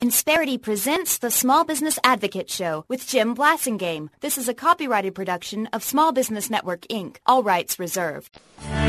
Insperity presents the Small Business Advocate Show with Jim Blasingame. This is a copyrighted production of Small Business Network, Inc., all rights reserved.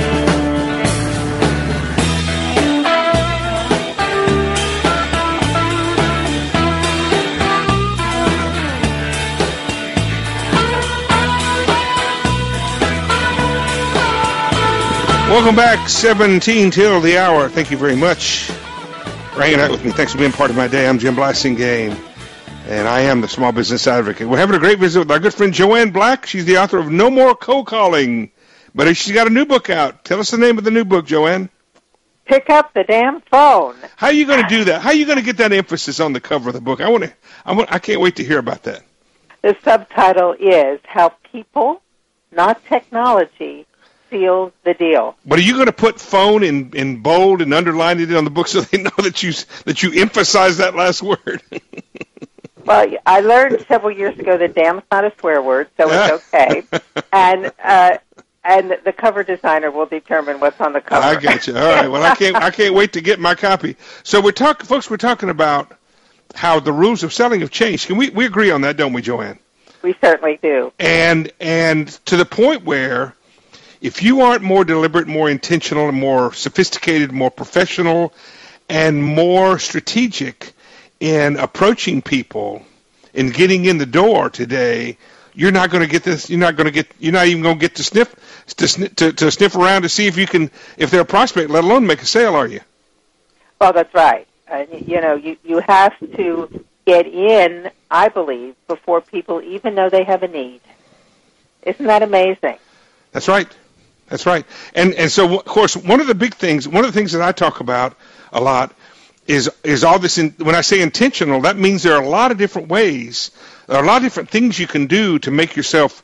Welcome back, 17 till the hour. Thank you very much for hanging out with me. Thanks for being part of my day. I'm Jim Blasingame, and I am the Small Business Advocate. We're having a great visit with our good friend Joanne Black. She's the author of No More Cold Calling, but she's got a new book out. Tell us the name of the new book, Joanne. Pick up the damn phone. How are you going to do that? How are you going to get that emphasis on the cover of the book? I can't wait to hear about that. The subtitle is How People, Not Technology, Seals the Deal. But are you going to put phone in bold and underline it on the book so they know that you emphasize that last word? Well, I learned several years ago that damn's not a swear word, so it's okay. And the cover designer will determine what's on the cover. I got you. All right. Well, I can't wait to get my copy. So we're talking about how the rules of selling have changed. Can we agree on that, don't we, Joanne? We certainly do. And to the point where if you aren't more deliberate, more intentional, and more sophisticated, more professional, and more strategic in approaching people and getting in the door today, you're not going to get this. You're not even going to get to sniff around to see if they're a prospect, let alone make a sale, are you? Well, that's right. You have to get in, I believe, before people even know they have a need. Isn't that amazing? That's right. That's right. And so, of course, one of the things that I talk about a lot is all this. When I say intentional, that means there are a lot of different ways, there are a lot of different things you can do to make yourself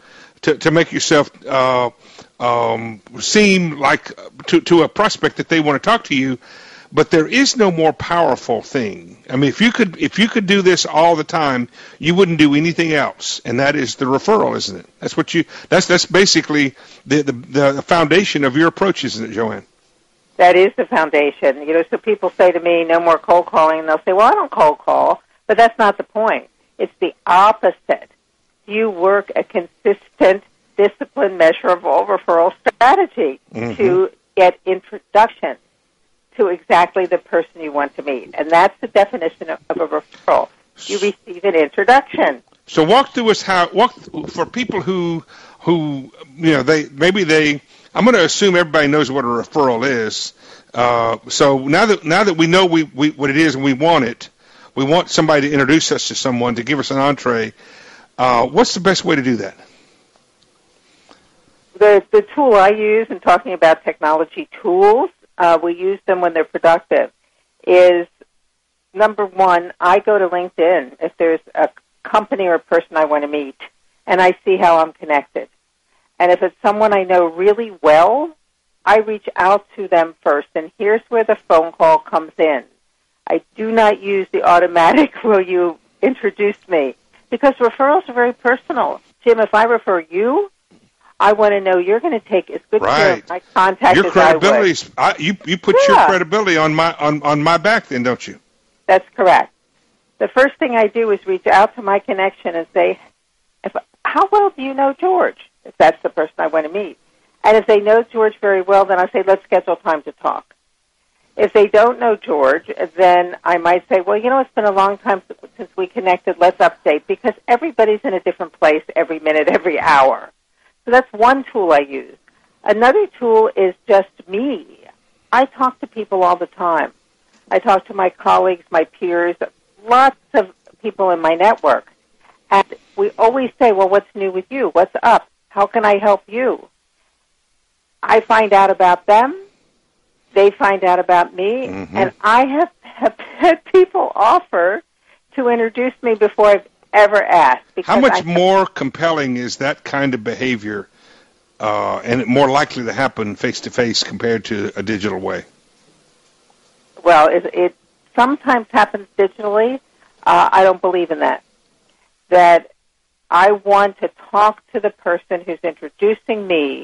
seem like to a prospect that they want to talk to you. But there is no more powerful thing. I mean, if you could do this all the time, you wouldn't do anything else, and that is the referral, isn't it? That's basically the foundation of your approach, isn't it, Joanne? That is the foundation. So people say to me, "No more cold calling," and they'll say, "Well, I don't cold call," but that's not the point. It's the opposite. You work a consistent, disciplined, measurable referral strategy to get introduction to exactly the person you want to meet. And that's the definition of a referral. You receive an introduction. So walk for people who I'm going to assume everybody knows what a referral is. So now that we know what it is and we want somebody to introduce us to someone, to give us an entree, what's the best way to do that? The tool I use in talking about technology tools, we use them when they're productive, is, number one, I go to LinkedIn if there's a company or a person I want to meet, and I see how I'm connected. And if it's someone I know really well, I reach out to them first, and here's where the phone call comes in. I do not use the automatic, will you introduce me? Because referrals are very personal. Jim, if I refer you, I want to know you're going to take as good care of my contact as I would. You put your credibility on my back, then, don't you? That's correct. The first thing I do is reach out to my connection and say, "How well do you know George?" If that's the person I want to meet, and if they know George very well, then I say, "Let's schedule time to talk." If they don't know George, then I might say, "Well, it's been a long time since we connected. Let's update," because everybody's in a different place every minute, every hour. So that's one tool I use. Another tool is just me. I talk to people all the time. I talk to my colleagues, my peers, lots of people in my network. And we always say, "Well, what's new with you? What's up? How can I help you?" I find out about them. They find out about me. And I have had people offer to introduce me before I've ever asked. How much more compelling is that kind of behavior and more likely to happen face-to-face compared to a digital way? Well, it sometimes happens digitally. I don't believe in that. That I want to talk to the person who's introducing me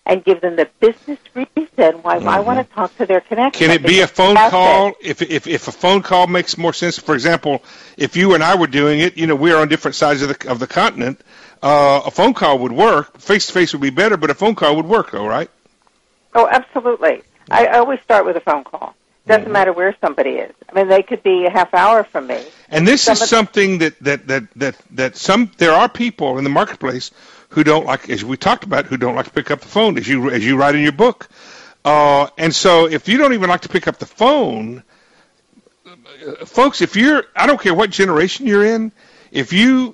and give them the business reason why I want to talk to their connection. Can it be a phone call? If a phone call makes more sense, for example, if you and I were doing it, we're on different sides of the continent. A phone call would work. Face-to-face would be better, but a phone call would work, though, right? Oh, absolutely. I always start with a phone call. Doesn't matter where somebody is. I mean, they could be a half hour from me. And this is something that there are people in the marketplace who don't like, as we talked about, who don't like to pick up the phone, as you write in your book. And so, if you don't even like to pick up the phone, folks, I don't care what generation you're in, if you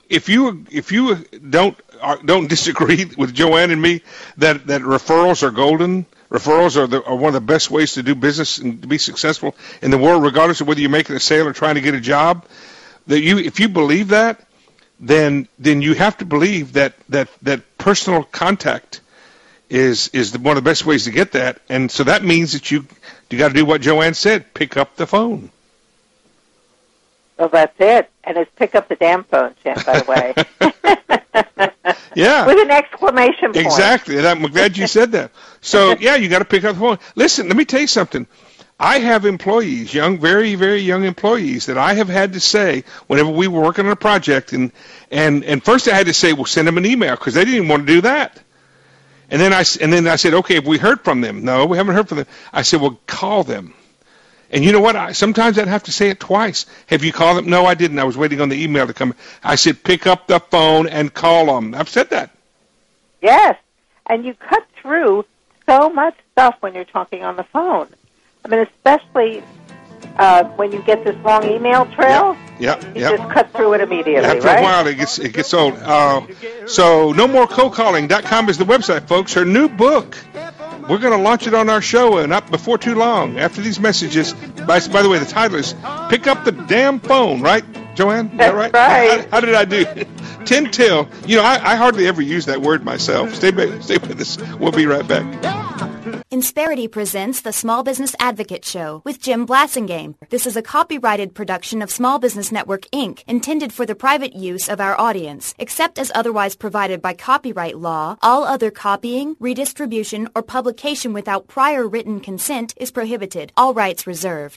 don't disagree with Joanne and me that referrals are golden. Referrals are one of the best ways to do business and to be successful in the world, regardless of whether you're making a sale or trying to get a job. If you believe that, then you have to believe that personal contact is one of the best ways to get that. And so that means that you got to do what Joanne said: pick up the phone. Well, that's it. And it's pick up the damn phone, Jim, by the way. Yeah. With an exclamation point. Exactly. I'm glad you said that. So, yeah, you got to pick up the phone. Listen, let me tell you something. I have employees, very, very young employees, that I have had to say whenever we were working on a project, and first I had to say, well, send them an email, because they didn't even want to do that. And then I said, okay, have we heard from them? No, we haven't heard from them. I said, well, call them. And you know what? Sometimes I'd have to say it twice. Have you called them? No, I didn't. I was waiting on the email to come. I said, pick up the phone and call them. I've said that. Yes. And you cut through so much stuff when you're talking on the phone. I mean, especially when you get this long email trail. Yeah. You just cut through it immediately, After a while, it gets old. So NoMoreColdCalling.com is the website, folks. Her new book. We're going to launch it on our show, and up before too long, after these messages. By the way, the title is Pick Up the Damn Phone, right, Joanne? Is that right? Right. How did I do? 10 till. I hardly ever use that word myself. Stay with us. We'll be right back. Insperity presents the Small Business Advocate Show with Jim Blasingame. This is a copyrighted production of Small Business Network, Inc., intended for the private use of our audience. Except as otherwise provided by copyright law, all other copying, redistribution, or publication without prior written consent is prohibited. All rights reserved.